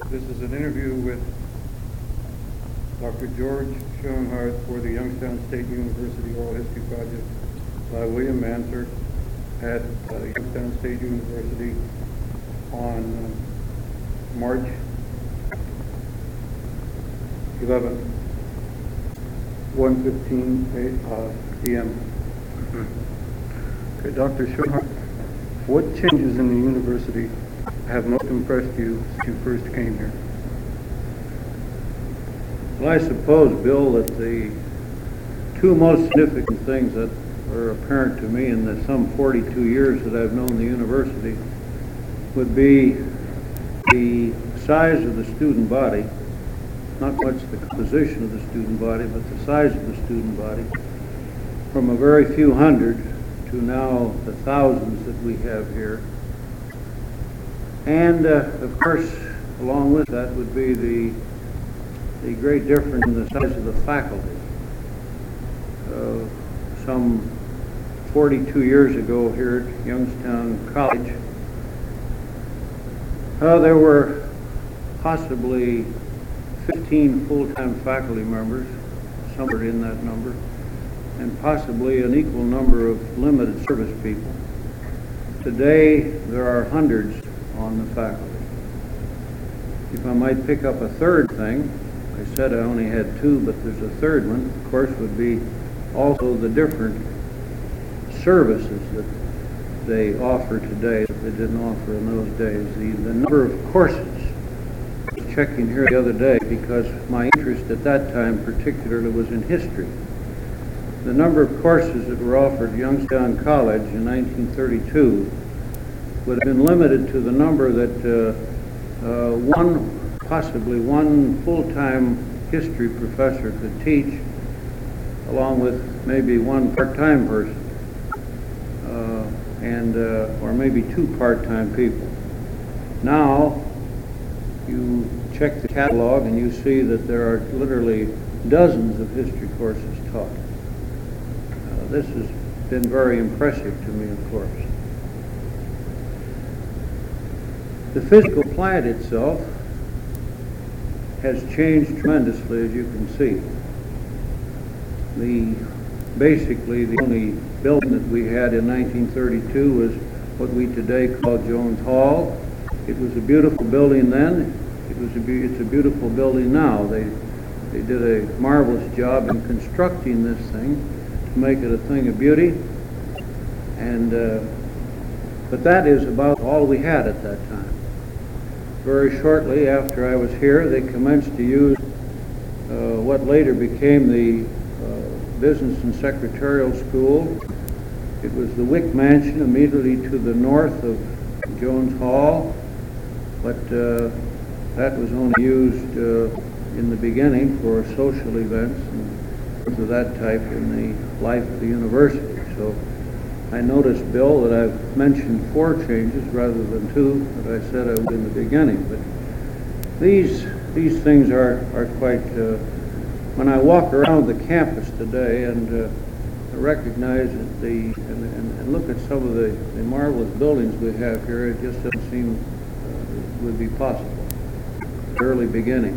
This is an interview with Dr. George Schoenhardt for the Youngstown State University Oral History Project by William Manser at Youngstown State University on March 11th, 1:15 p.m. Okay, Dr. Schoenhardt, what changes in the university have most impressed you since you first came here? Well, I suppose, Bill, that the two most significant things that are apparent to me in the some 42 years that I've known the university would be the size of the student body, not much the composition of the student body, but the size of the student body, from a very few hundred to now the thousands that we have here. And, of course, along with that would be the great difference in the size of the faculty. Some 42 years ago here at Youngstown College, there were possibly 15 full-time faculty members, somewhere in that number, and possibly an equal number of limited service people. Today, there are hundreds on the faculty. If I might pick up a third thing, I said I only had two, but there's a third one, of course, would be also the different services that they offer today that they didn't offer in those days. The number of courses. I was checking here the other day because my interest at that time particularly was in history. The number of courses that were offered at Youngstown College in 1932 would have been limited to the number that possibly one full-time history professor could teach, along with maybe one part-time person, or maybe two part-time people. Now, you check the catalog and you see that there are literally dozens of history courses taught. This has been very impressive to me, of course. The physical plant itself has changed tremendously, as you can see. Basically, the only building that we had in 1932 was what we today call Jones Hall. It was a beautiful building then. It's a beautiful building now. They did a marvelous job in constructing this thing to make it a thing of beauty. But that is about all we had at that time. Very shortly after I was here, they commenced to use what later became the Business and Secretarial School. It was the Wick Mansion immediately to the north of Jones Hall, but that was only used in the beginning for social events and things of that type in the life of the university. So I noticed, Bill, that I've mentioned 4 changes rather than 2 that I said I would in the beginning. But these things are quite. When I walk around the campus today and recognize that and look at some of the marvelous buildings we have here, it just doesn't seem it would be possible. Early beginning.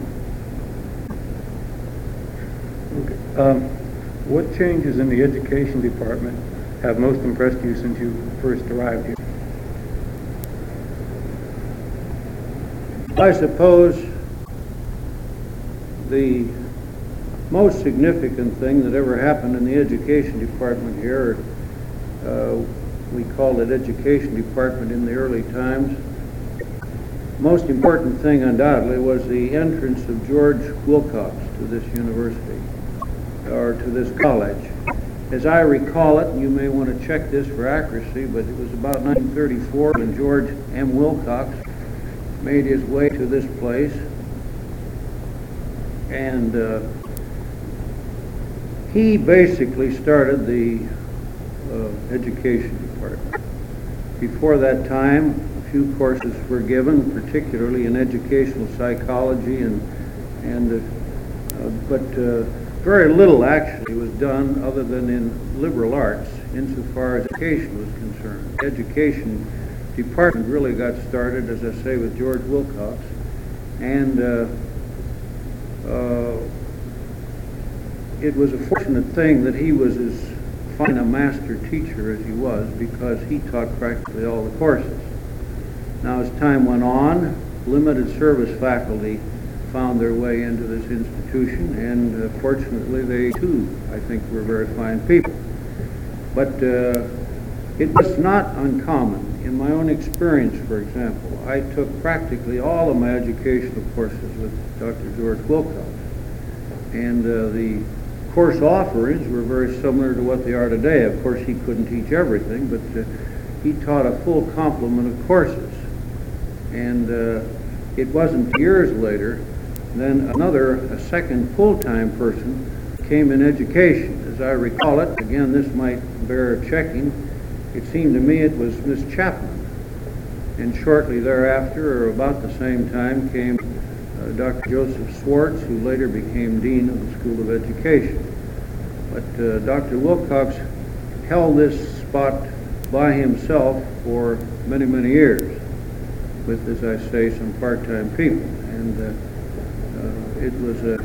Okay. What changes in the education department have most impressed you since you first arrived here? I suppose the most significant thing that ever happened in the education department here, we called it education department in the early times. Most important thing undoubtedly was the entrance of George Wilcox to this university, or to this college. As I recall it, and you may want to check this for accuracy, but it was about 1934 when George M. Wilcox made his way to this place. And he basically started the education department. Before that time, a few courses were given, particularly in educational psychology, but very little actually was done other than in liberal arts insofar as education was concerned. The education department really got started, as I say, with George Wilcox, And it was a fortunate thing that he was as fine a master teacher as he was, because he taught practically all the courses. Now, as time went on, limited service faculty found their way into this institution, and fortunately they too, I think, were very fine people. But it was not uncommon. In my own experience, for example, I took practically all of my educational courses with Dr. George Wilcox, and the course offerings were very similar to what they are today. Of course, he couldn't teach everything, but he taught a full complement of courses. And it wasn't years later then a second full-time person came in education. As I recall it, again, this might bear checking, it seemed to me it was Miss Chapman. And shortly thereafter, or about the same time, came Dr. Joseph Swartz, who later became Dean of the School of Education. But Dr. Wilcox held this spot by himself for many, many years, with, as I say, some part-time people. And it was a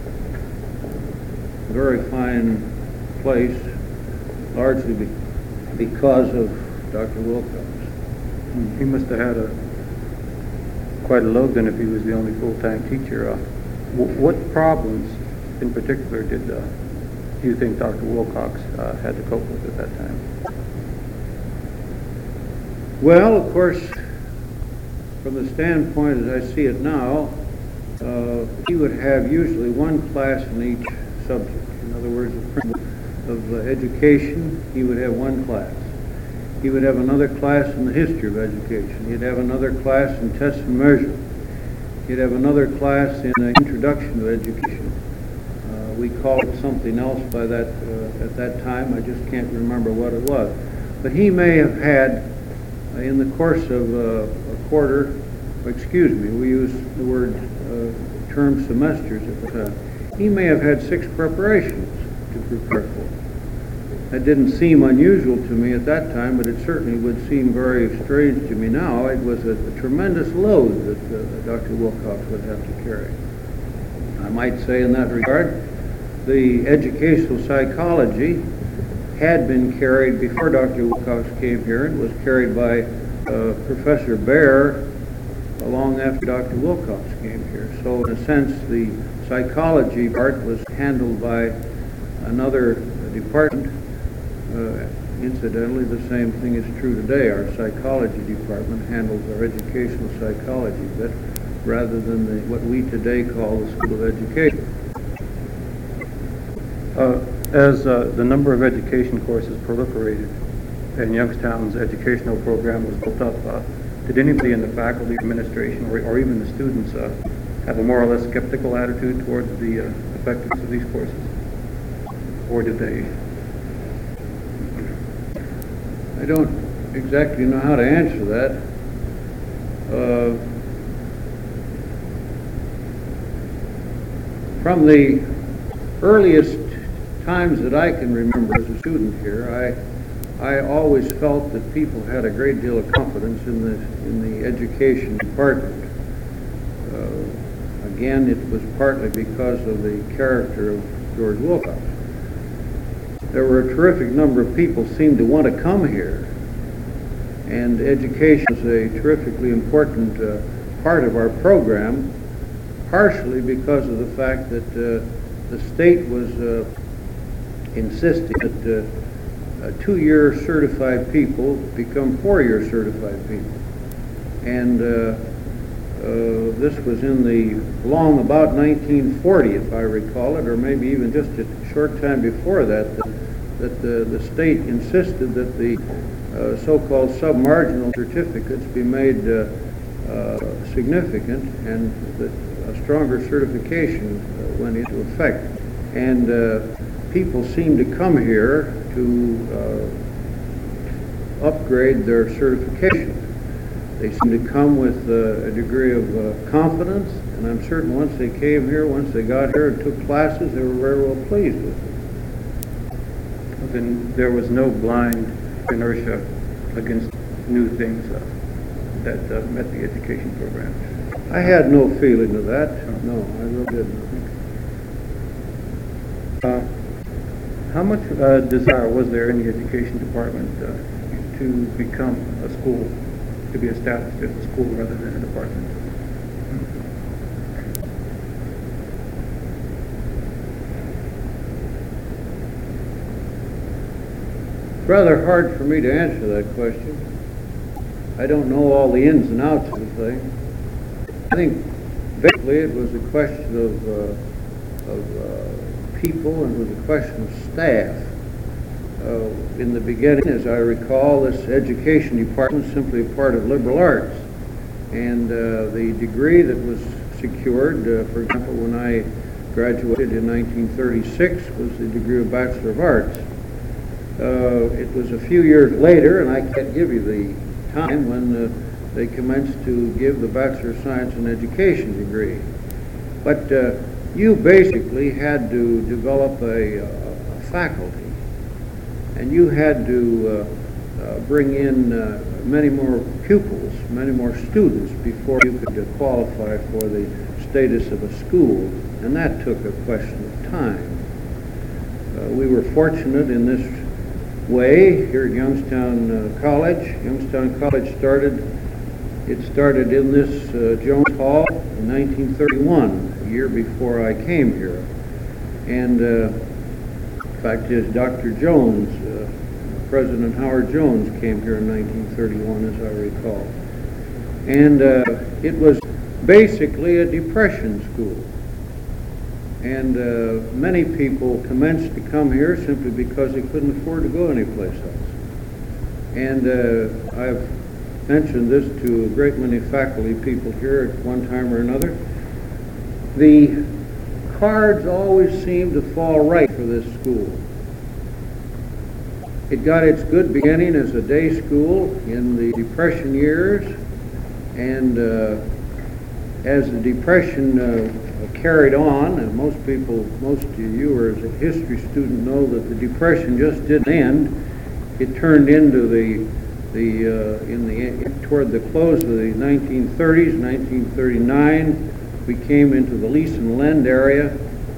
very fine place, largely because of Dr. Wilcox. He must have had quite a load then if he was the only full-time teacher. What problems in particular did you think Dr. Wilcox had to cope with at that time? Well, of course, from the standpoint as I see it now, he would have usually one class in each subject. In other words, the principle of education, he would have one class. He would have another class in the history of education. He'd have another class in test and measure. He'd have another class in introduction to education. We called it something else by that at that time. I just can't remember what it was. But he may have had, in the course of a quarter, excuse me, we use the word term semesters at the time. He may have had 6 preparations to prepare for. That didn't seem unusual to me at that time, but it certainly would seem very strange to me now. It was a tremendous load that Dr. Wilcox would have to carry. I might say in that regard, the educational psychology had been carried before Dr. Wilcox came here, and was carried by Professor Baer long after Dr. Wilcox came here. So in a sense, the psychology part was handled by another department. Incidentally, the same thing is true today. Our psychology department handles our educational psychology bit, rather than what we today call the School of Education. As the number of education courses proliferated and Youngstown's educational program was built up, did anybody in the faculty, administration, or even the students have a more or less skeptical attitude towards the effectiveness of these courses? Or did they? I don't exactly know how to answer that. From the earliest times that I can remember as a student here, I always felt that people had a great deal of confidence in the education department. Again, it was partly because of the character of George Wilcox. There were a terrific number of people who seemed to want to come here, and education is a terrifically important part of our program, partially because of the fact that the state was insisting that 2-year certified people become 4-year certified people. And this was in the long about 1940, if I recall it, or maybe even just a short time before that, that the state insisted that the so-called submarginal certificates be made significant, and that a stronger certification went into effect. And people seemed to come here to upgrade their certification. They seemed to come with a degree of confidence, and I'm certain once they came here, once they got here and took classes, they were very well pleased with it. Then there was no blind inertia against new things that met the education program. I had no feeling of that. No, I really didn't. How much desire was there in the education department to become a school, to be established as a school rather than a department? It's rather hard for me to answer that question. I don't know all the ins and outs of the thing. I think basically it was a question of people, and it was a question of staff. In the beginning, as I recall, this education department was simply a part of liberal arts. And the degree that was secured, for example, when I graduated in 1936, was the degree of Bachelor of Arts. It was a few years later, and I can't give you the time, when they commenced to give the Bachelor of Science in Education degree. But you basically had to develop a faculty, and you had to bring in many more pupils, many more students before you could qualify for the status of a school, and that took a question of time. We were fortunate in this way here at Youngstown College. Youngstown College started in this Jones Hall in 1931, a year before I came here. And in fact is Dr. Jones, President Howard Jones came here in 1931, as I recall. And it was basically a Depression school. And many people commenced to come here simply because they couldn't afford to go anyplace else. And I've mentioned this to a great many faculty people here at one time or another. The cards always seemed to fall right for this school. It got its good beginning as a day school in the Depression years, and as the Depression carried on, and most of you as a history student know that the Depression just didn't end. It turned into toward the close of the 1930s, 1939, we came into the lease and lend era,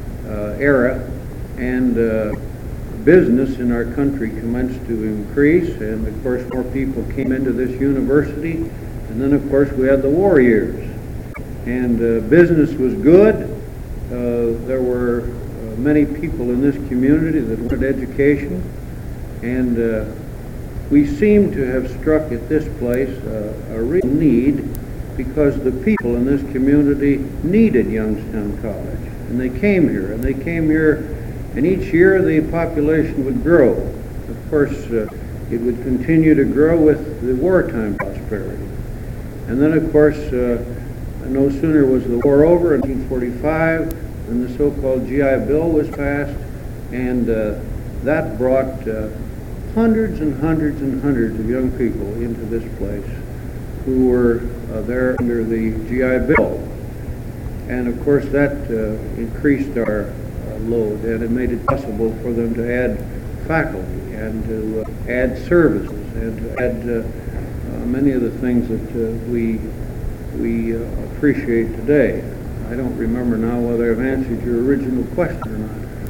and business in our country commenced to increase, and of course more people came into this university, and then of course we had the war years. And business was good. There were many people in this community that wanted education, and we seem to have struck at this place a real need, because the people in this community needed Youngstown College, and they came here, and each year the population would grow. Of course, it would continue to grow with the wartime prosperity. And then, of course, no sooner was the war over in 1945 than the so-called GI Bill was passed, and that brought hundreds and hundreds and hundreds of young people into this place who were there under the GI Bill. And of course that increased our load, and it made it possible for them to add faculty and to add services and to add many of the things that we appreciate today. I don't remember now whether I've answered your original question or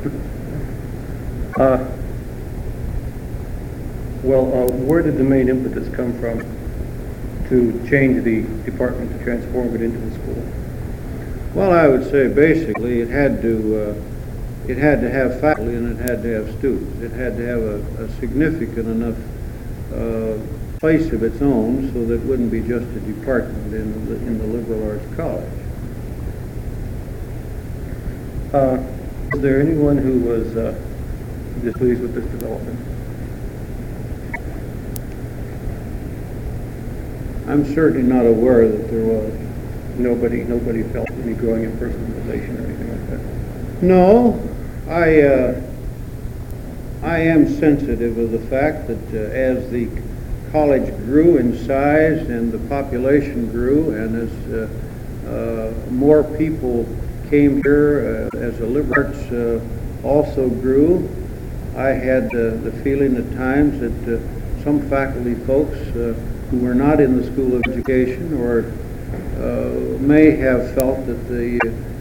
not. Where did the main impetus come from to change the department, to transform it into a school? Well, I would say basically it had to have faculty, and it had to have students. It had to have a significant enough place of its own, so that it wouldn't be just a department in the liberal arts college. Was there anyone who was displeased with this development? I'm certainly not aware that there was. Nobody felt any growing impersonalization or anything like that? No, I am sensitive of the fact that as the college grew in size and the population grew, and as more people came here, as the liberal arts also grew, I had the feeling at times that some faculty folks who were not in the School of Education or may have felt that the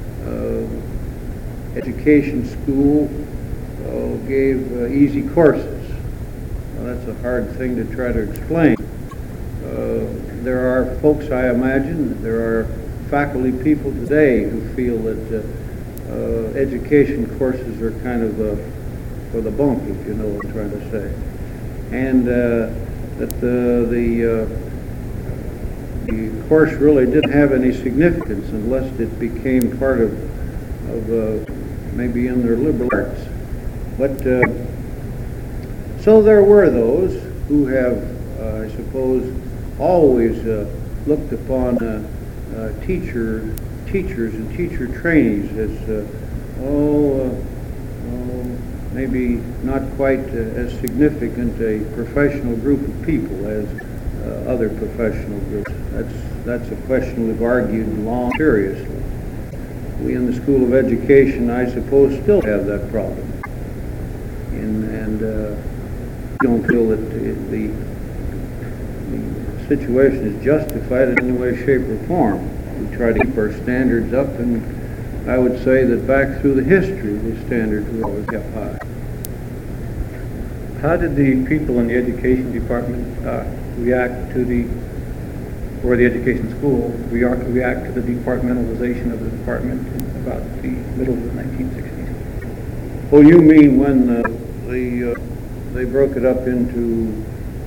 education school gave easy courses. Well, that's a hard thing to try to explain. There are folks, I imagine, there are faculty people today who feel that education courses are kind of for the bunk, if you know what I'm trying to say. And that the course really didn't have any significance unless it became part of maybe in their liberal arts. But so there were those who have, I suppose, always looked upon teachers and teacher trainees as maybe not quite as significant a professional group of people as other professional groups. That's a question we've argued long seriously. We in the School of Education, I suppose, still have that problem, and don't feel that the situation is justified in any way, shape, or form. We try to keep our standards up, and I would say that back through the history, the standards were always kept high. How did the people in the education department react to the education school react to the departmentalization of the department in about the middle of the 1960s? Oh, you mean when they broke it up into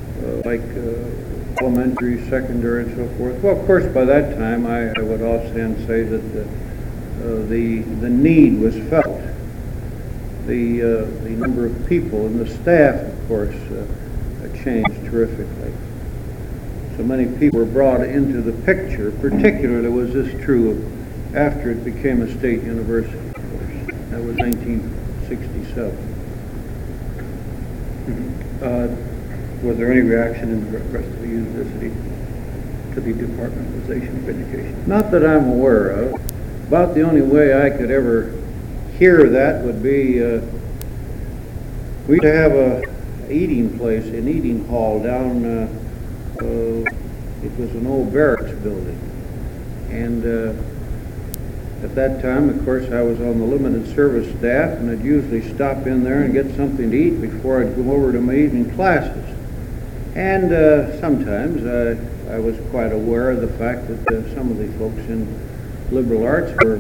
elementary, secondary, and so forth? Well, of course, by that time, I would offhand say that the need was felt. The number of people and the staff, of course, changed terrifically. So many people were brought into the picture. Particularly was this true after it became a state university, of course. That was 1967. Was there any reaction in the rest of the university to the departmentalization of education? Not that I'm aware of. About the only way I could ever hear that would be we used to have an eating hall down. It was an old barracks building, and at that time, of course, I was on the limited service staff, and I'd usually stop in there and get something to eat before I'd go over to my evening classes. And sometimes I was quite aware of the fact that some of the folks in liberal arts were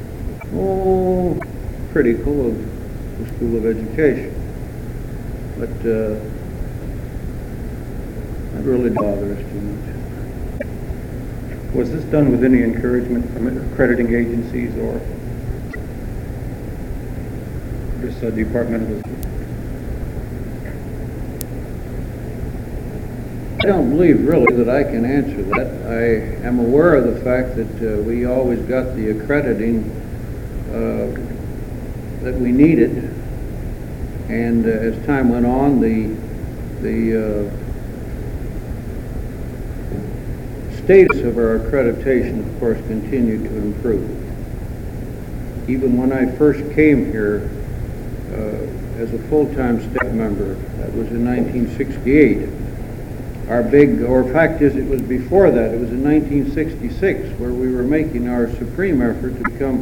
critical of the School of Education, but that really didn't bother us too much. Was this done with any encouragement from accrediting agencies or just departmentalism? I don't believe really that I can answer that. I am aware of the fact that we always got the accrediting that we needed, and as time went on, the status of our accreditation, of course, continued to improve. Even when I first came here as a full-time staff member, that was in 1968. In fact is, it was before that. It was in 1966 where we were making our supreme effort to become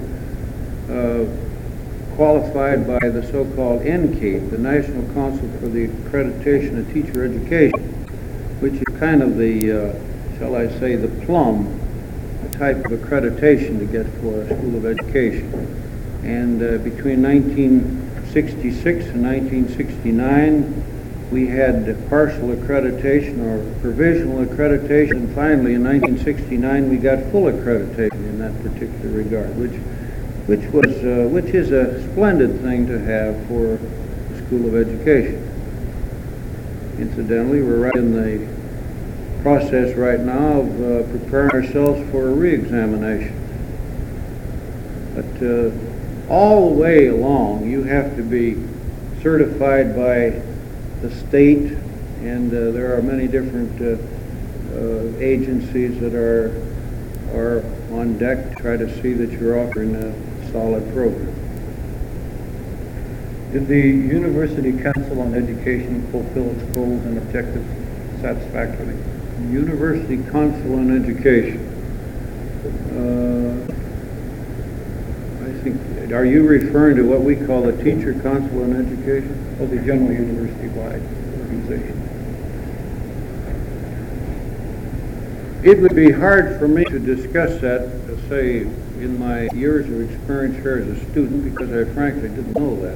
qualified by the so-called NCATE, the National Council for the Accreditation of Teacher Education, which is kind of the shall I say, the plum type of accreditation to get for a School of Education. And between 1966 and 1969, we had partial accreditation or provisional accreditation, and finally in 1969 we got full accreditation in that particular regard, which is a splendid thing to have for the School of Education. Incidentally, we're right in the process right now of preparing ourselves for a re-examination. But all the way along, you have to be certified by the state, and there are many different agencies that are on deck to try to see that you're offering a solid program. Did the University Council on Education fulfill its goals and objectives satisfactorily? University Council on Education. I think, are you referring to what we call the Teacher Council on Education? Or the general university-wide organization? It would be hard for me to discuss that, say, in my years of experience here as a student, because I frankly didn't know that.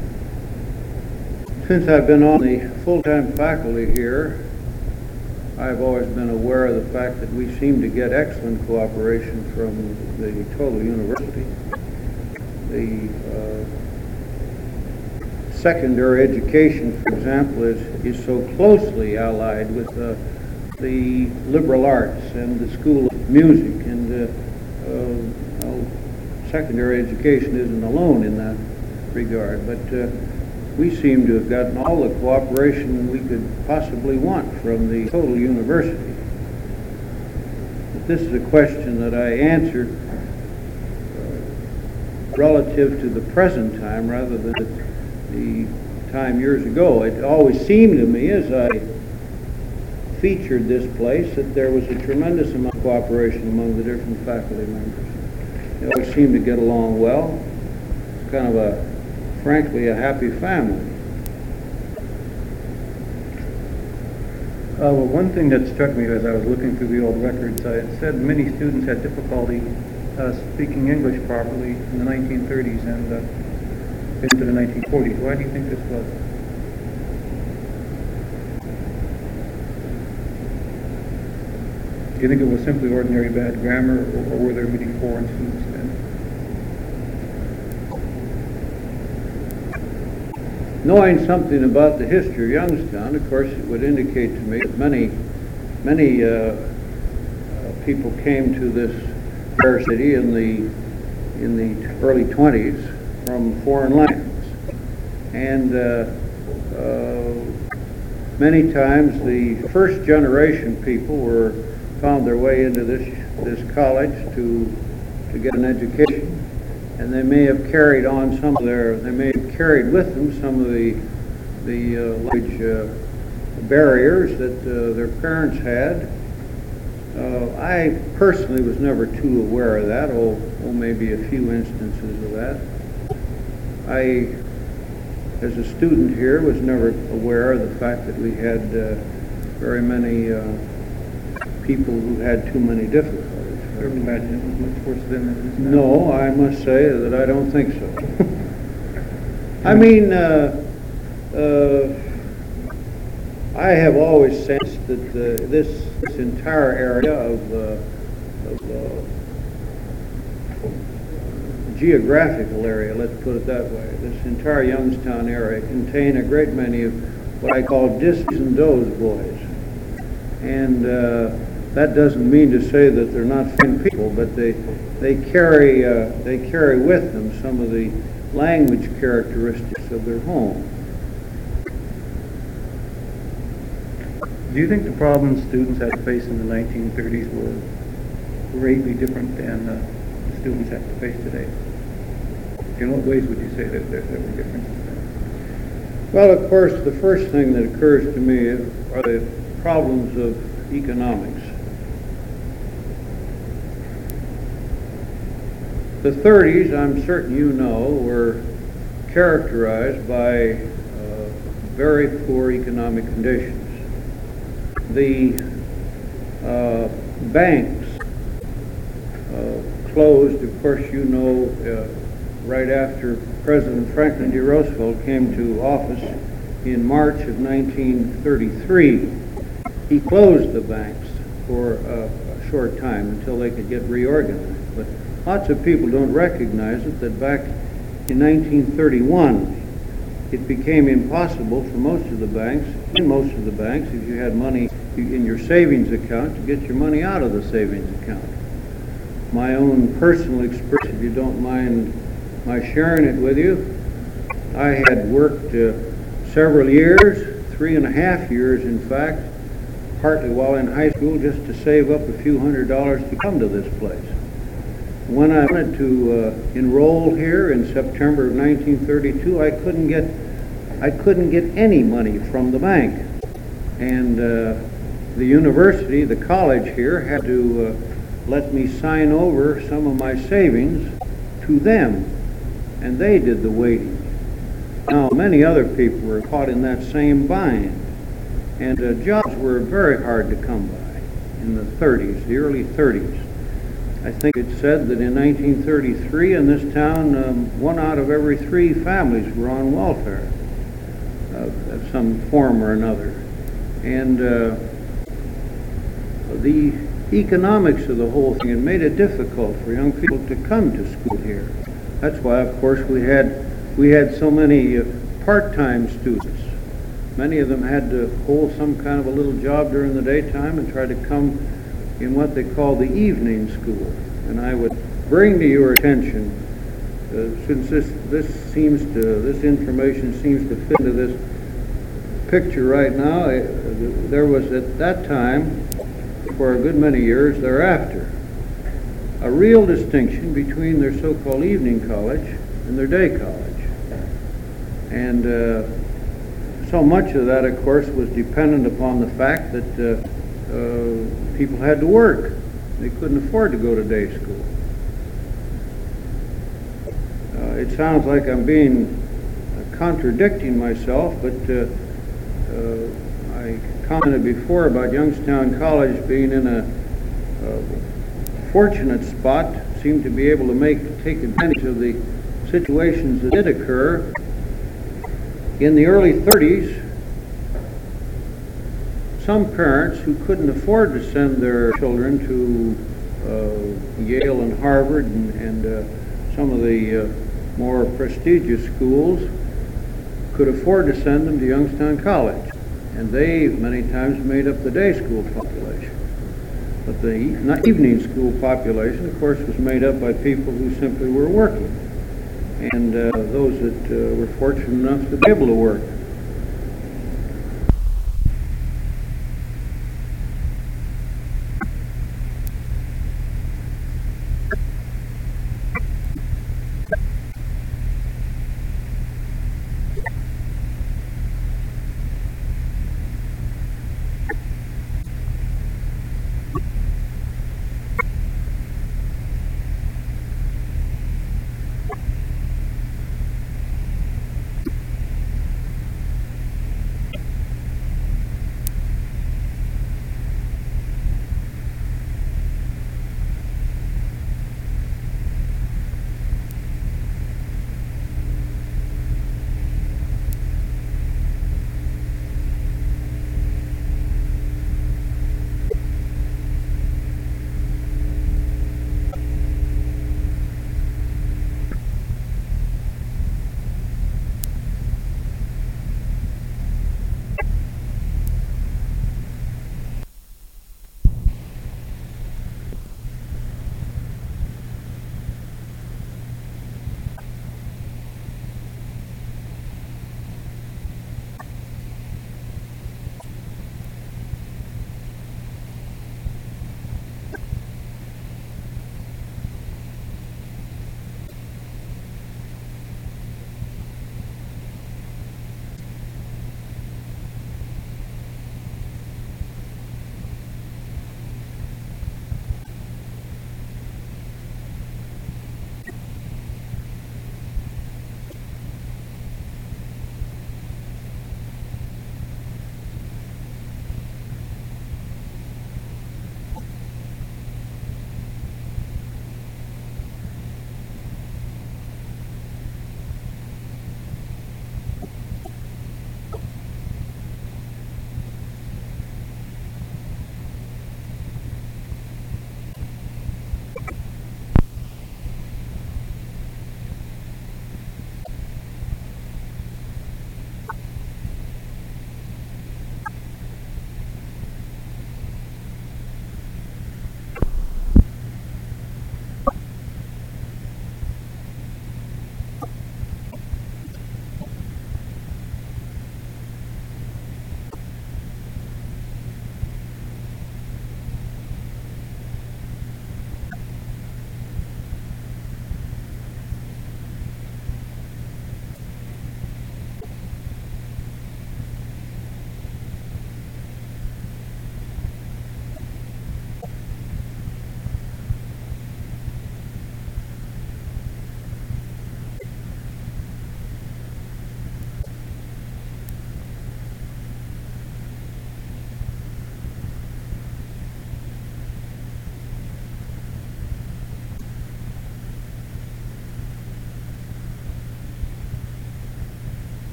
Since I've been on the full-time faculty here, I've always been aware of the fact that we seem to get excellent cooperation from the total university. The secondary education, for example, is so closely allied with the liberal arts and the School of Music, and secondary education isn't alone in that regard, but we seem to have gotten all the cooperation we could possibly want from the total university. But this is a question that I answered relative to the present time rather than the time years ago. It always seemed to me as I featured this place that there was a tremendous amount of cooperation among the different faculty members. They always seemed to get along well. It's kind of frankly, a happy family. Well, one thing that struck me as I was looking through the old records, it said many students had difficulty speaking English properly in the 1930s and into the 1940s. Why do you think this was? Do you think it was simply ordinary bad grammar, or were there many foreign students then? Knowing something about the history of Youngstown, of course, it would indicate to me that many people came to this fair city in the early 20s from foreign lands, and many times the first generation people found their way into this college to get an education. And they may have carried on they may have carried with them some of the language barriers that their parents had. I personally was never too aware of that, maybe a few instances of that. I, as a student here, was never aware of the fact that we had very many people who had too many difficulties. I would imagine it was much worse then than it is now. No, I must say that I don't think so. I mean, I have always sensed that this entire area of geographical area, let's put it that way, this entire Youngstown area contained a great many of what I call Dis and Does boys. And that doesn't mean to say that they're not fine people, but they carry with them some of the language characteristics of their home. Do you think the problems students had to face in the 1930s were greatly different than the students have to face today? In what ways would you say that there were differences there? Well, of course, the first thing that occurs to me are the problems of economics. The 30s, I'm certain you know, were characterized by very poor economic conditions. The banks closed, of course, you know, right after President Franklin D. Roosevelt came to office in March of 1933. He closed the banks for a short time until they could get reorganized. But lots of people don't recognize it, that back in 1931, it became impossible for most of the banks, if you had money in your savings account, to get your money out of the savings account. My own personal experience, if you don't mind my sharing it with you, I had worked several years, 3.5 years in fact, partly while in high school, just to save up a few $100s to come to this place. When I wanted to enroll here in September of 1932, I couldn't get any money from the bank, and the university, the college here, had to let me sign over some of my savings to them, and they did the waiting. Now, many other people were caught in that same bind, and jobs were very hard to come by in the 30s, the early 30s. I think it said that in 1933 in this town, 1 out of every 3 families were on welfare of some form or another. And the economics of the whole thing had made it difficult for young people to come to school here. That's why, of course, we had so many part-time students. Many of them had to hold some kind of a little job during the daytime and try to come in what they call the evening school. And I would bring to your attention, since this information seems to fit into this picture right now, there was at that time, for a good many years thereafter, a real distinction between their so-called evening college and their day college. And so much of that, of course, was dependent upon the fact that people had to work. They couldn't afford to go to day school. It sounds like I'm contradicting myself, but I commented before about Youngstown College being in a fortunate spot, seemed to be able to take advantage of the situations that did occur. In the early 30s, some parents who couldn't afford to send their children to Yale and Harvard and some of the more prestigious schools could afford to send them to Youngstown College. And they many times made up the day school population. But the evening school population, of course, was made up by people who simply were working, and those that were fortunate enough to be able to work.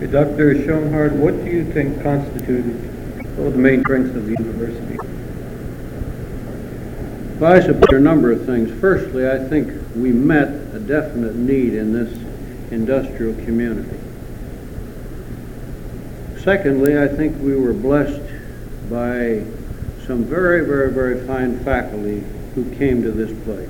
Okay, Dr. Schoenhardt, what do you think constituted the main strengths of the university? Well, I suppose there are a number of things. Firstly, I think we met a definite need in this industrial community. Secondly, I think we were blessed by some very, very, very fine faculty who came to this place.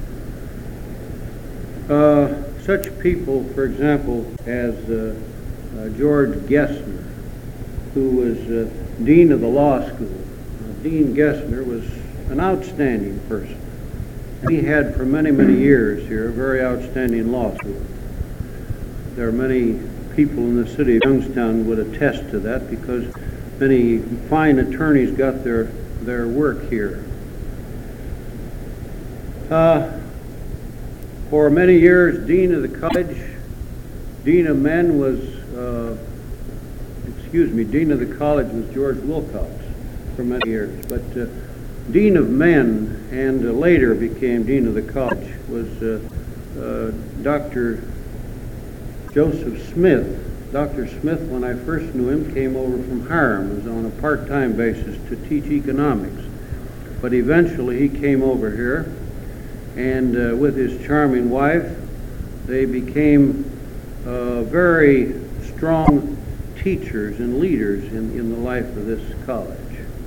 Such people, for example, as George Gessner, who was Dean of the Law School. Dean Gessner was an outstanding person. He had for many, many years here a very outstanding law school. There are many people in the city of Youngstown would attest to that because many fine attorneys got their work here. For many years, Dean of the college, Dean of Men was, Dean of the college was George Wilcox for many years. But Dean of Men and later became Dean of the college was Dr. Joseph Smith. Dr. Smith, when I first knew him, came over from Hiram, was on a part-time basis to teach economics. But eventually he came over here, and with his charming wife, they became very strong teachers and leaders in the life of this college.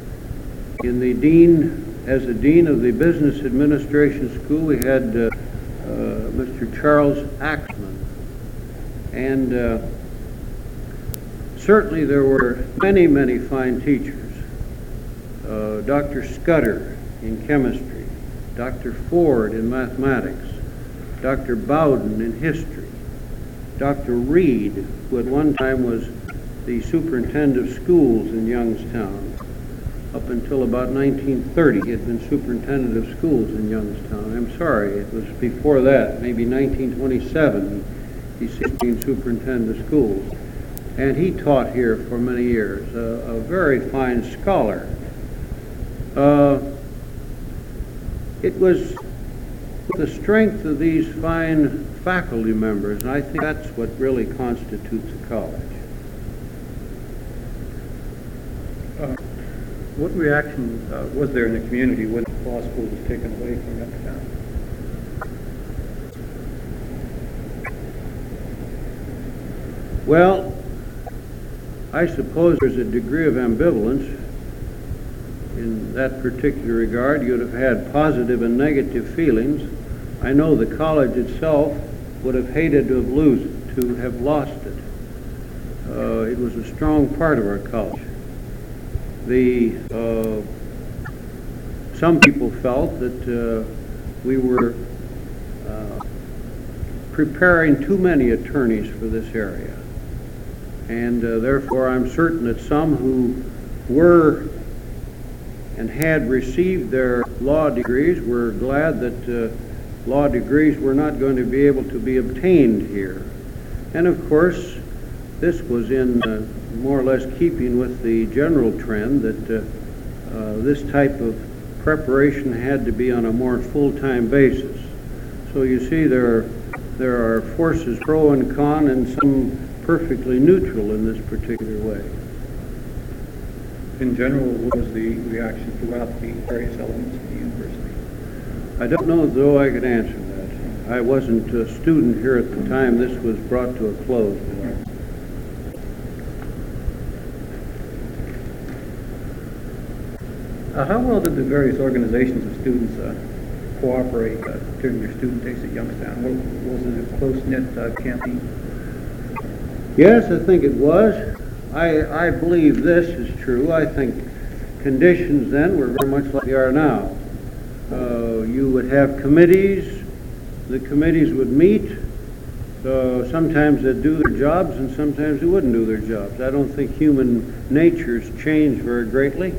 As a dean of the Business Administration School, we had Mr. Charles Axman, and certainly there were many, many fine teachers. Dr. Scudder in chemistry, Dr. Ford in mathematics, Dr. Bowden in history, Dr. Reed, who at one time was the superintendent of schools in Youngstown. Up until about 1930, he had been superintendent of schools in Youngstown. I'm sorry, it was before that, maybe 1927, he's been superintendent of schools. And he taught here for many years, a very fine scholar. It was the strength of these fine faculty members, and I think that's what really constitutes a college. What reaction was there in the community when the law school was taken away from Youngstown? Well, I suppose there's a degree of ambivalence in that particular regard. You'd have had positive and negative feelings. I know the college itself would have hated to have lost it. It was a strong part of our college. Some people felt that we were preparing too many attorneys for this area. And therefore I'm certain that some who were and had received their law degrees were glad that law degrees were not going to be able to be obtained here. And of course, this was in more or less keeping with the general trend that this type of preparation had to be on a more full-time basis. So you see there are forces pro and con and some perfectly neutral in this particular way. In general, what was the reaction throughout the various elements of the university? I don't know though I could answer that. I wasn't a student here at the time this was brought to a close. How well did the various organizations of students cooperate during your student days at Youngstown? Was it a close-knit campaign? Yes, I think it was. I believe this is true. I think conditions then were very much like they are now. You would have committees. The committees would meet. Sometimes they'd do their jobs and sometimes they wouldn't do their jobs. I don't think human nature's changed very greatly.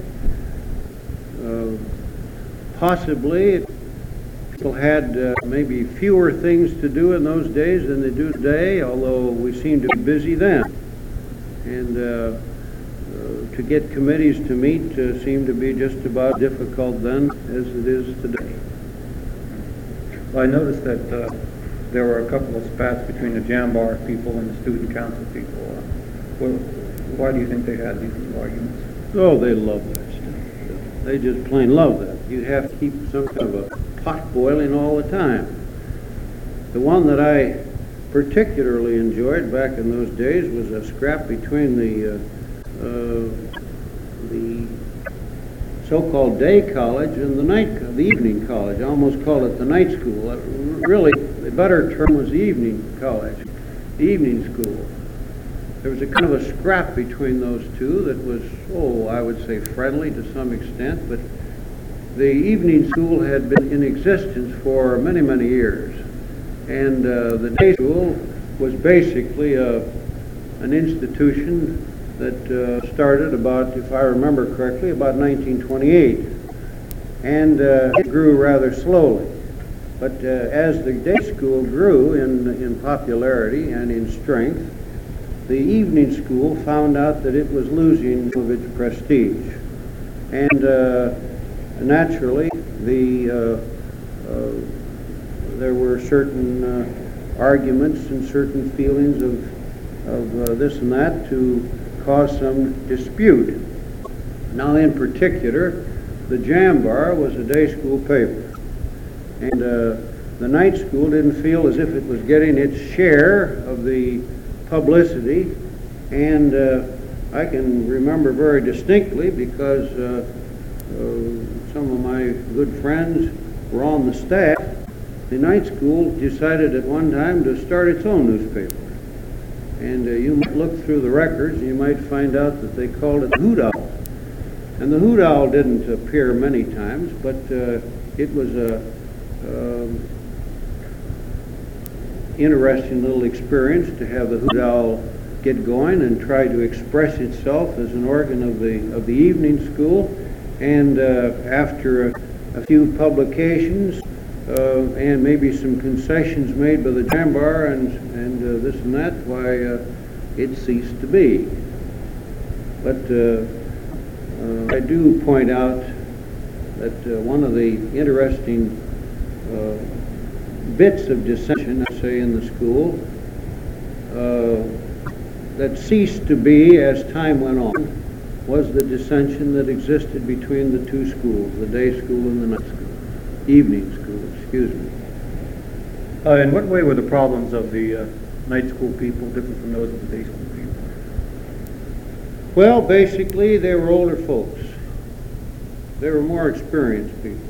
Possibly people had maybe fewer things to do in those days than they do today, although we seem to be busy then. And to get committees to meet seemed to be just about difficult then as it is today. Well, I noticed that there were a couple of spats between the Jambar people and the student council people. Well, why do you think they had these arguments? Oh, they love that stuff. They just plain love that. You have to keep some kind of a pot boiling all the time. The one that I particularly enjoyed back in those days was a scrap between the so-called day college and the evening college. I almost call it the night school. Really, the better term was the evening college, the evening school. There was a kind of a scrap between those two that was, I would say friendly to some extent, but the evening school had been in existence for many, many years. And the day school was basically an institution that started about, if I remember correctly, about 1928. And it grew rather slowly. But as the day school grew in popularity and in strength, the evening school found out that it was losing some of its prestige. And naturally, there were certain arguments and certain feelings of this and that to cause some dispute. Now, in particular, the Jambar was a day school paper, and the night school didn't feel as if it was getting its share of the publicity. And I can remember very distinctly because some of my good friends were on the staff. The night school decided at one time to start its own newspaper. And you might look through the records and you might find out that they called it the Hoot Owl. And the Hoot Owl didn't appear many times, but it was a interesting little experience to have the Hoot Owl get going and try to express itself as an organ of the evening school. And after a few publications and maybe some concessions made by the Jambar and this and that, why it ceased to be. But I do point out that one of the interesting bits of dissension, I say, in the school that ceased to be as time went on was the dissension that existed between the two schools, the day school and the night school, evening school, excuse me. In what way were the problems of the night school people different from those of the day school people? Well, basically, they were older folks. They were more experienced people.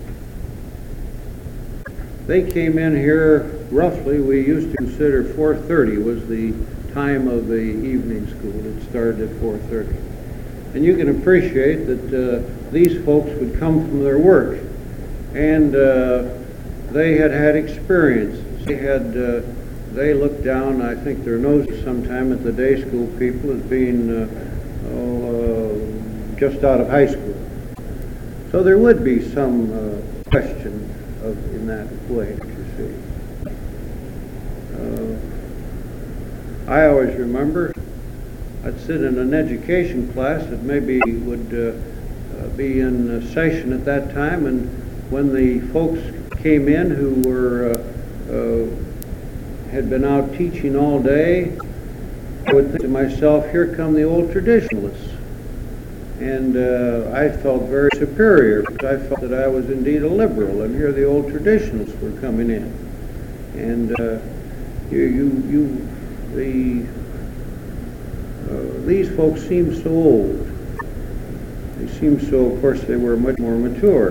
They came in here roughly, we used to consider 4:30 was the time of the evening school. It started at 4:30. And you can appreciate that these folks would come from their work, and they had experience. They looked down, I think, their noses sometime at the day school people as being just out of high school. So there would be some question in that way, you see. I always remember I'd sit in an education class that maybe would be in session at that time, and when the folks came in who were had been out teaching all day, I would think to myself, here come the old traditionalists. And I felt very superior because I felt that I was indeed a liberal, and here the old traditionalists were coming in. And these folks seemed so old. They seemed so, of course, they were much more mature.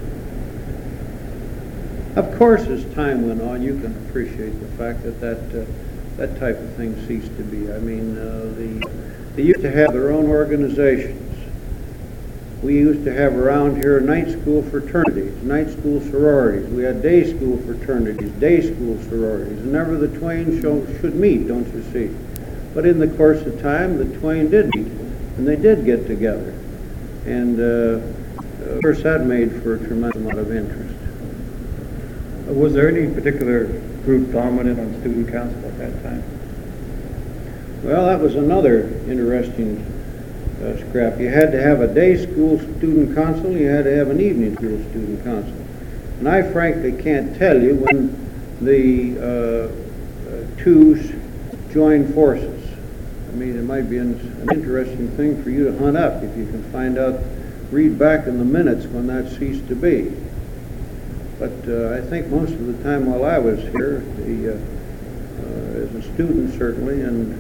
Of course, as time went on, you can appreciate the fact that that type of thing ceased to be. I mean, they used to have their own organizations. We used to have around here night school fraternities, night school sororities. We had day school fraternities, day school sororities. And never the twain should meet, don't you see? But in the course of time, the twain did meet, and they did get together. And of course, that made for a tremendous amount of interest. Was there any particular group dominant on student council at that time? Well, that was another interesting scrap. You had to have a day school student council, you had to have an evening school student council. And I frankly can't tell you when the twos joined forces. mean, it might be an interesting thing for you to hunt up if you can find out, read back in the minutes when that ceased to be. But I think most of the time while I was here, as a student certainly, and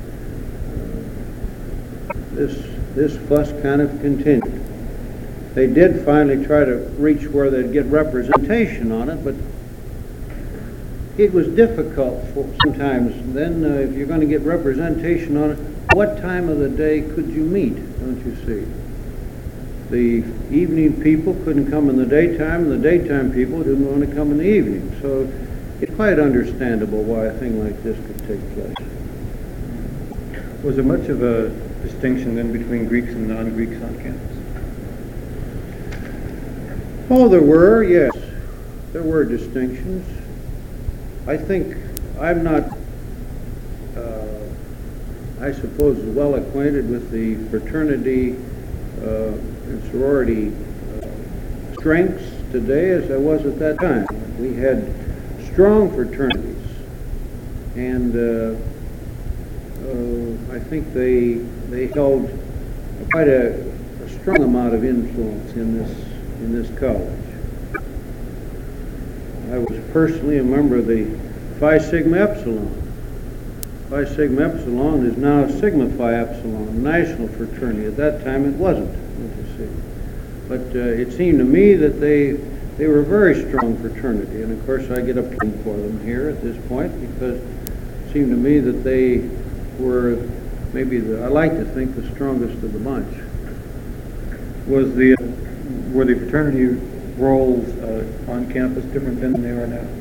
this fuss kind of continued. They did finally try to reach where they'd get representation on it, but it was difficult for sometimes. Then if you're going to get representation on it, what time of the day could you meet, don't you see? The evening people couldn't come in the daytime, and the daytime people didn't want to come in the evening. So it's quite understandable why a thing like this could take place. Was there much of a distinction then between Greeks and non-Greeks on campus? Oh, there were, yes. There were distinctions. I think I'm not, I suppose, well acquainted with the fraternity and sorority strengths today as I was at that time. We had strong fraternities, and I think they held quite a strong amount of influence in this college. I was personally a member of the Phi Sigma Epsilon. Phi Sigma Epsilon is now Sigma Phi Epsilon, national fraternity. At that time it wasn't, don't you see. But it seemed to me that they were a very strong fraternity, and of course I get a plea for them here at this point because it seemed to me that they were maybe, I like to think, the strongest of the bunch. Were the fraternity roles on campus different than they are now?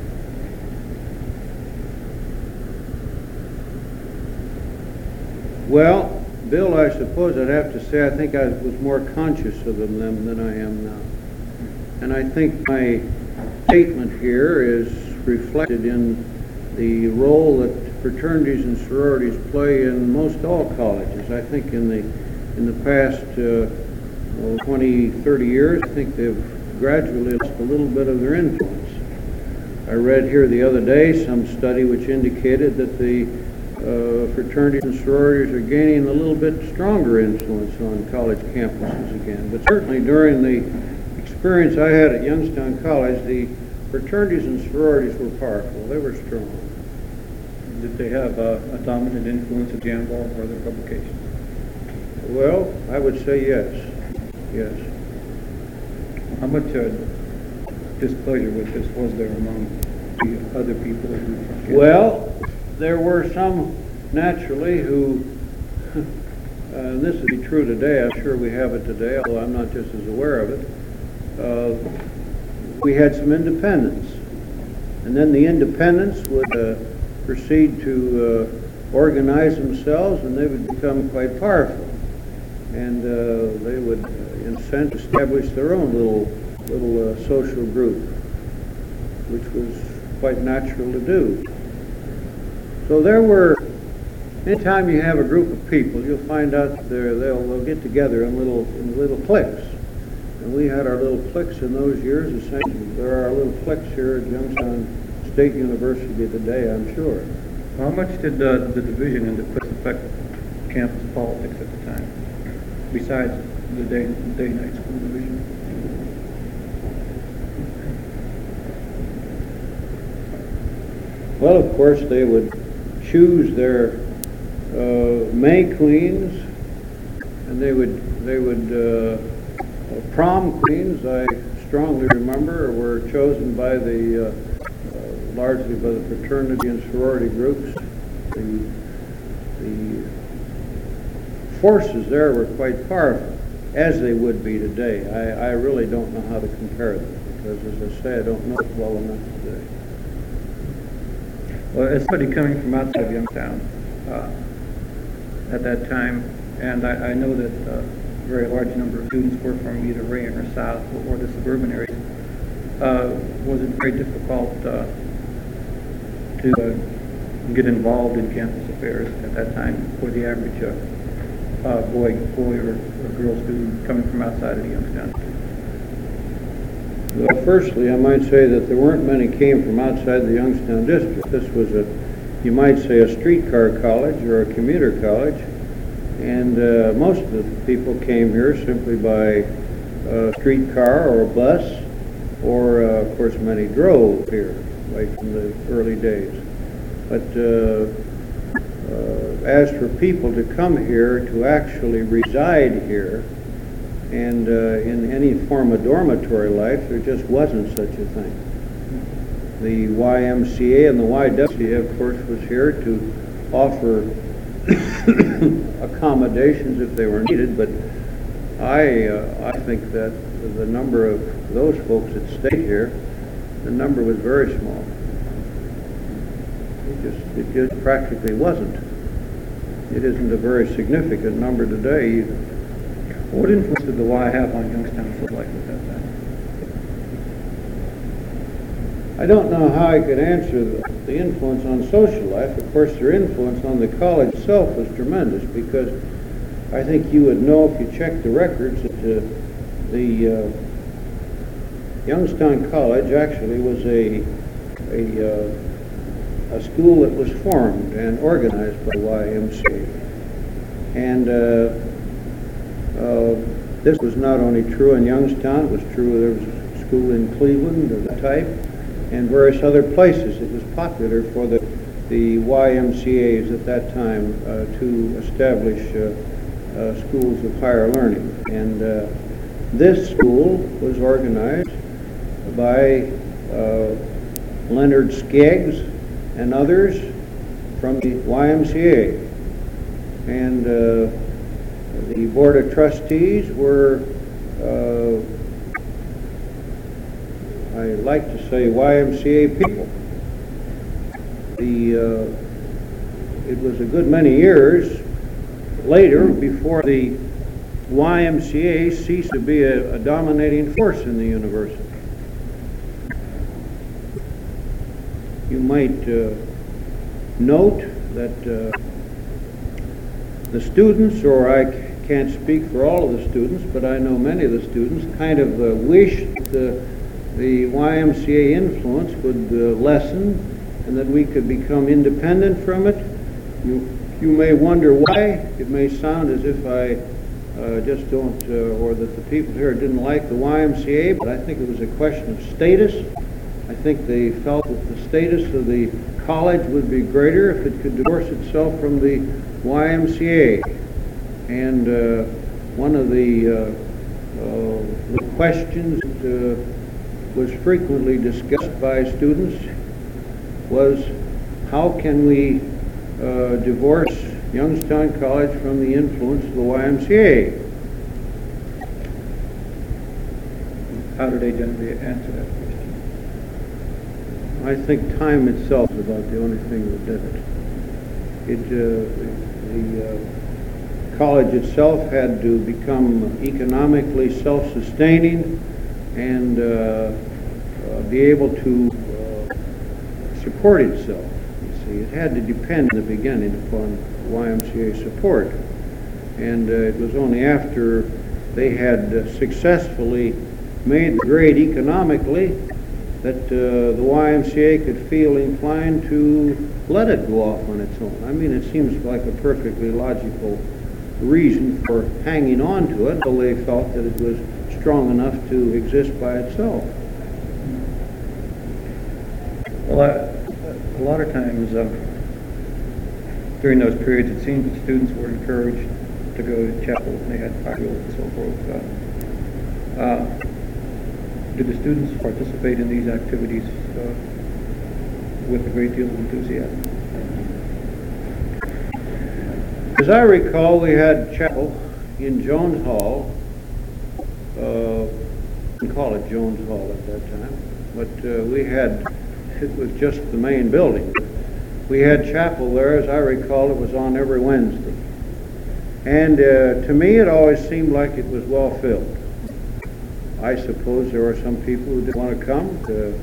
Well, Bill, I suppose I'd have to say I think I was more conscious of them than I am now. And I think my statement here is reflected in the role that fraternities and sororities play in most all colleges. I think in the past 20, 30 years, I think they've gradually lost a little bit of their influence. I read here the other day some study which indicated that the fraternities and sororities are gaining a little bit stronger influence on college campuses again. But certainly during the experience I had at Youngstown College, the fraternities and sororities were powerful. They were strong. Did they have a dominant influence at Jambar or other publications? Well, I would say yes. Yes. How much displeasure with this was there among the other people who... Well, there were some, naturally, who, and this would be true today, I'm sure we have it today, although I'm not just as aware of it, we had some independents. And then the independents would proceed to organize themselves, and they would become quite powerful. And they would, in a sense, establish their own little social group, which was quite natural to do. So there were, anytime you have a group of people, you'll find out that they'll get together in little cliques. And we had our little cliques in those years. Essentially, there are little cliques here at Youngstown State University today, I'm sure. How much did the division into cliques affect campus politics at the time, besides the day-night school division? Well, of course, they would choose their May queens, and they would prom queens, I strongly remember, were chosen by the largely by the fraternity and sorority groups. The forces there were quite powerful, as they would be today. I really don't know how to compare them, because as I say, I don't know it well enough today. Well, as somebody coming from outside of Youngstown at that time, and I know that a very large number of students were from either Rayen or South or the suburban areas, was it very difficult to get involved in campus affairs at that time for the average boy or girl student coming from outside of Youngstown? Well, firstly, I might say that there weren't many came from outside the Youngstown district. This was you might say, a streetcar college or a commuter college. And most of the people came here simply by streetcar or bus, or of course many drove here right from the early days. But as for people to come here to actually reside here and in any form of dormitory life, there just wasn't such a thing. The YMCA and the YWCA, of course, was here to offer accommodations if they were needed, but I think that the number of those folks that stayed here, the number was very small. It just practically wasn't. It isn't a very significant number today either. What influence did the Y have on Youngstown social life at that time? I don't know how I could answer the influence on social life. Of course, their influence on the college itself was tremendous, because I think you would know if you checked the records that the Youngstown College actually was a school that was formed and organized by YMCA. And this was not only true in Youngstown, it was true, there was a school in Cleveland of that type, and various other places. It was popular for the YMCAs at that time to establish schools of higher learning. And this school was organized by Leonard Skeggs and others from the YMCA. And the Board of Trustees were, I like to say, YMCA people. It was a good many years later before the YMCA ceased to be a dominating force in the university. You might note that the students, or I can't speak for all of the students, but I know many of the students kind of wished the YMCA influence would lessen and that we could become independent from it. You may wonder why. It may sound as if I just don't, or that the people here didn't like the YMCA, but I think it was a question of status. I think they felt that the status of the college would be greater if it could divorce itself from the YMCA. And one of the questions that was frequently discussed by students was, how can we divorce Youngstown College from the influence of the YMCA? How did they generally answer that question? I think time itself is about the only thing that did it. The college itself had to become economically self-sustaining and be able to support itself. You see, it had to depend in the beginning upon YMCA support, and it was only after they had successfully made the grade economically that the YMCA could feel inclined to let it go off on its own. I mean, it seems like a perfectly logical reason for hanging on to it until they felt that it was strong enough to exist by itself. Well, a lot of times during those periods, it seemed that students were encouraged to go to chapel when they had cartwheels and so forth. Did the students participate in these activities with a great deal of enthusiasm? As I recall, we had chapel in Jones Hall. We didn't call it Jones Hall at that time, but it was just the main building. We had chapel there, as I recall, it was on every Wednesday. And to me, it always seemed like it was well filled. I suppose there were some people who didn't want to come. The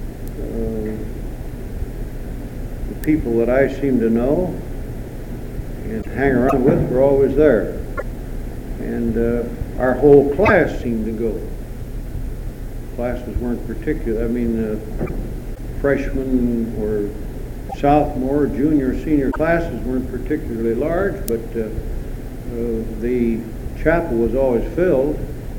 people that I seem to know and hang around with were always there. And our whole class seemed to go. Classes weren't particular. I mean, freshmen or sophomore, junior, senior classes weren't particularly large, but the chapel was always filled.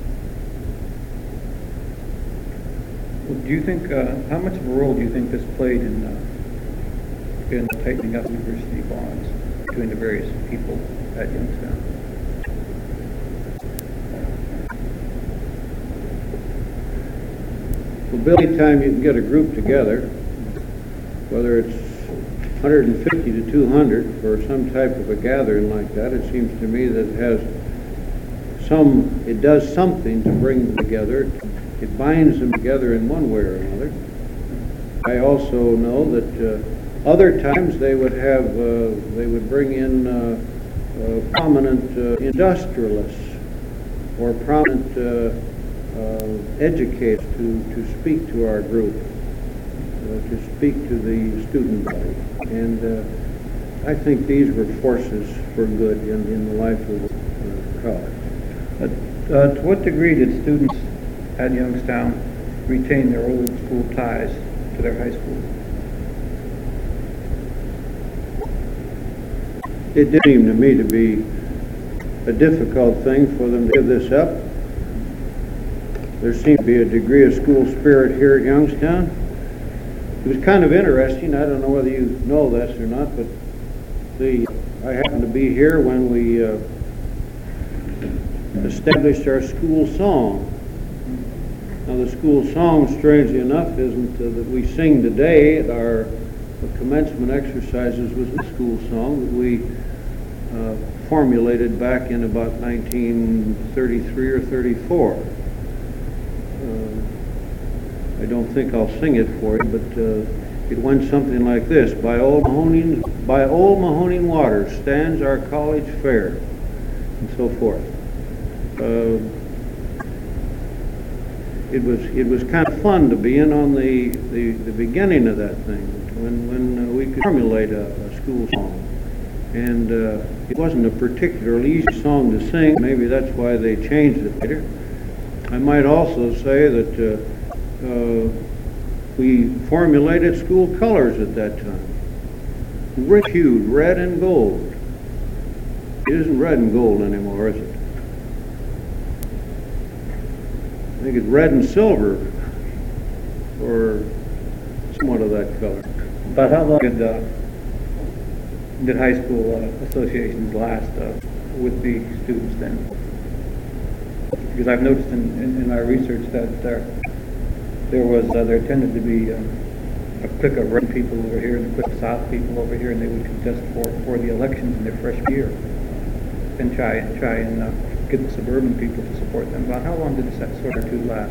Do you think, how much of a role do you think this played in tightening up university bonds between the various people at Youngstown? Well, Bill, anytime you can get a group together, whether it's 150 to 200 for some type of a gathering like that, it seems to me that it does something to bring them together. It binds them together in one way or another. I also know that other times they would bring in prominent industrialists or prominent educators to speak to our group, to speak to the student body. And I think these were forces for good in the life of the college. To what degree did students at Youngstown retain their old school ties to their high school? It did seem to me to be a difficult thing for them to give this up. There seemed to be a degree of school spirit here at Youngstown. It was kind of interesting. I don't know whether you know this or not, but I happened to be here when we established our school song. Now, the school song, strangely enough, isn't that we sing today at our commencement exercises, was the school song that we formulated back in about 1933 or 34. I don't think I'll sing it for you, but it went something like this: by old Mahoning Water stands our college fair, and so forth. It was kind of fun to be in on the beginning of that thing, when we could formulate a school song. And it wasn't a particularly easy song to sing. Maybe that's why they changed it later. I might also say that we formulated school colors at that time. Rich hued, red and gold. It isn't red and gold anymore, is it? I think it's red and silver, or somewhat of that color. About how long did high school associations last with the students then? Because I've noticed in my research that there tended to be a clique of red people over here and a clique of south people over here, and they would contest for the elections in their freshman year and try and get the suburban people to support them. About how long did that sort of two last?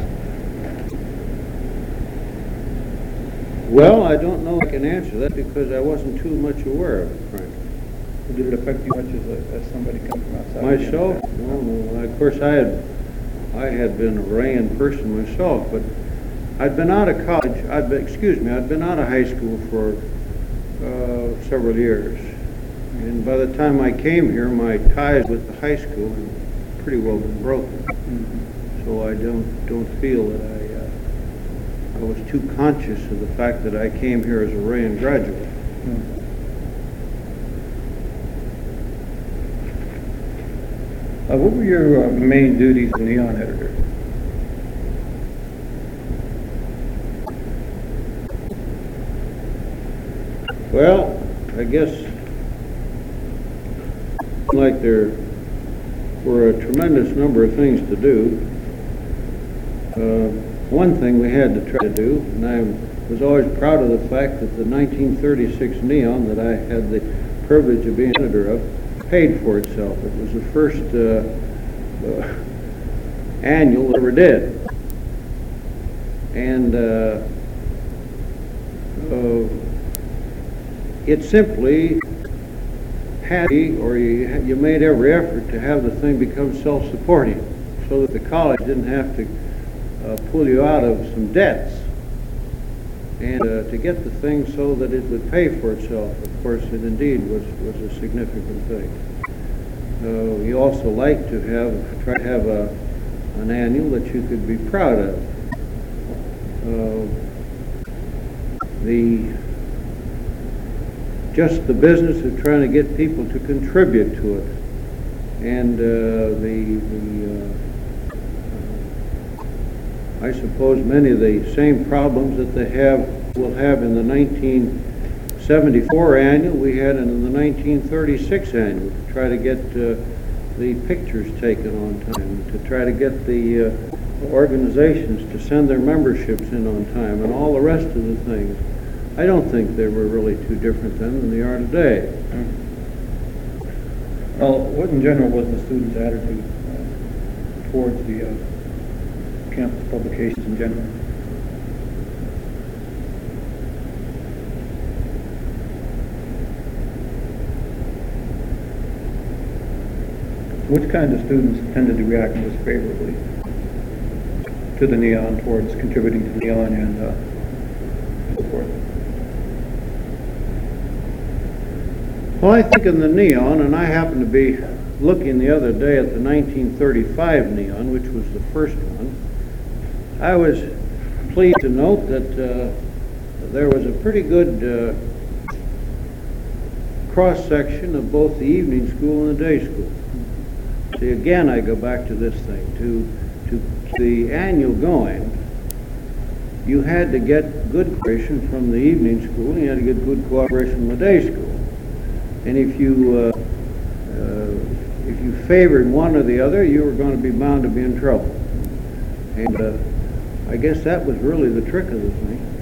Well, I don't know if I can answer that because I wasn't too much aware of it, frankly. Did it affect you much as somebody coming from outside? Myself? No. Of course, I had been a Rayan person myself, but I'd been out of college. I'd been out of high school for several years, and by the time I came here, my ties with the high school had pretty well been broken. Mm-hmm. So I don't feel that I was too conscious of the fact that I came here as a Rayan graduate. Mm-hmm. What were your main duties as Neon editor? Well, I guess like there were a tremendous number of things to do. One thing we had to try to do, and I was always proud of the fact that the 1936 Neon that I had the privilege of being editor of paid for itself. It was the first annual that ever did. And it simply had, or you made every effort to have the thing become self-supporting so that the college didn't have to pull you out of some debts, and to get the thing so that it would pay for itself. Of course, it indeed was a significant thing. You also like to try to have an annual that you could be proud of. just the business of trying to get people to contribute to it. And I suppose many of the same problems that they will have in the 1974 annual, we had in the 1936 annual, to try to get the pictures taken on time, to try to get the organizations to send their memberships in on time, and all the rest of the things. I don't think they were really too different then than they are today. Well, what in general was the students' attitude towards the campus publications in general? Which kind of students tended to react most favorably to the Neon, towards contributing to the Neon and so forth? Well, I think in the Neon, and I happened to be looking the other day at the 1935 Neon, which was the first one, I was pleased to note that there was a pretty good cross-section of both the evening school and the day school. See, again, I go back to this thing. To keep the annual going, you had to get good cooperation from the evening school, and you had to get good cooperation from the day school. And if you favored one or the other, you were going to be bound to be in trouble. And I guess that was really the trick of the thing.